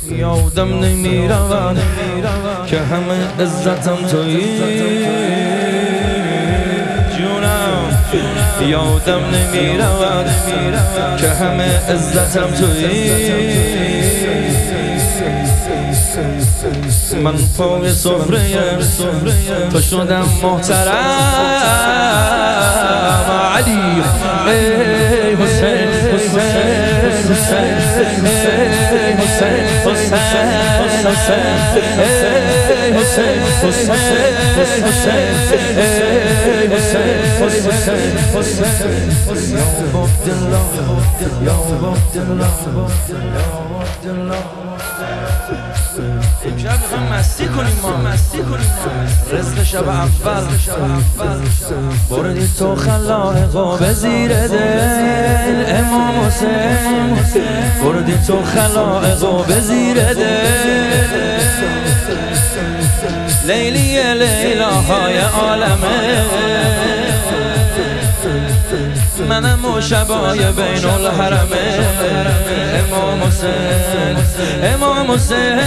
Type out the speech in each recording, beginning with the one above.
یادم نمیرود که همه عزتم تویی جونم، یادم نمیرود که همه عزتم تویی. من پای سفره تو شدم محترم علی ای حسین حسین حسین ای حسین حسین ای حسین حسین ای حسین حسین یا عبدالله یا عبدالله یا عبدالله. امشب میخوایم مستی کنیم ما رزق شب اول بردی تو خلائقا به زیر دل امام حسین، بردی تو خلائقا به زیر دل لیلی لیلاهای عالمه. منم و شبای بین الحرمه امام حسین امام حسین.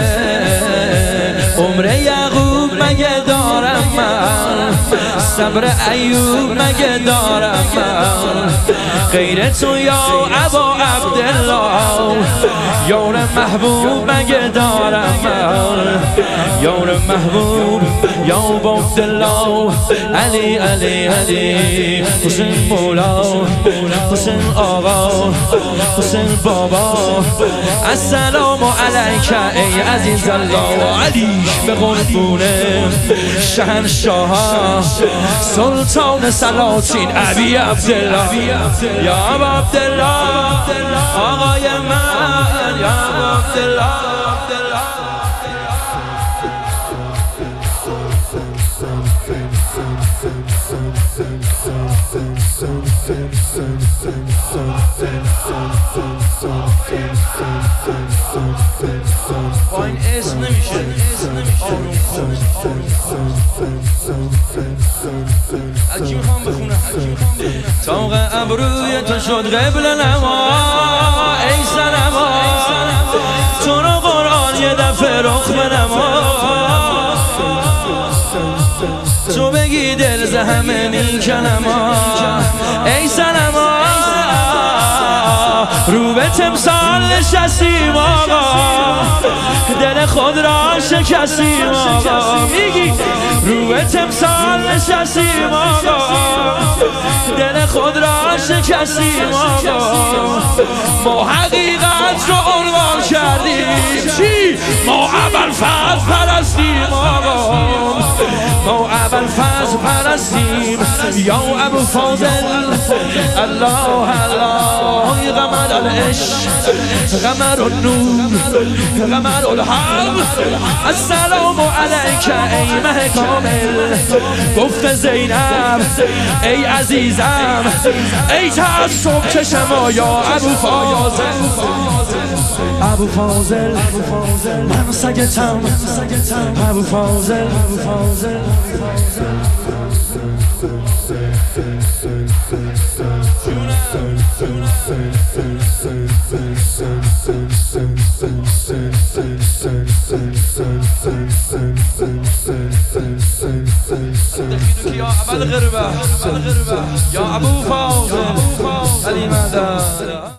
عمر یعقوب مگه دارم من، صبر ایوب مگه دارم من، غیر تو یا ابا عبدالله، یار محبوب مگه دارم من، یار محبوب یا عبدالله. علی علی علی حسین مولا حسین آقا حسین بابا. السلام علیک ای عزیز الله. علی به قربونه شهنشاه سلطان سلاطین ابی عبدالله یا ابا عبدالله آقای من یا ابا عبدالله. با این اسم نمیشه اکی میخوام بخونم. طاق ابروی تو شد قبل نما ای سنما، تو رو قرآن یه دفعه رخ بنما، تو بگی دل زهمه نیکنما ای سنما. رو به تمثال نشستیم آقا، دل خود را شکستیم آقا. میگی رو به تمثال نشستیم آقا، دل خود را شکستیم آقا. ما حقیقت رو عنوان کردیم. چی؟ ما ابوالفضل پرستیم آقا، ما ابوالفضل پرستیم یا ابو فاضل. الله الله قمر العشق قمر النور قمر الحق. السلام علیک ای مه کامل. گفت زینب ای عزیزم ای تعصب چشما یا ابو فاضل. ابو فاضل من سگتم ابو فاضل. يا أبا الغربة يا أبو فاضل علي مدى.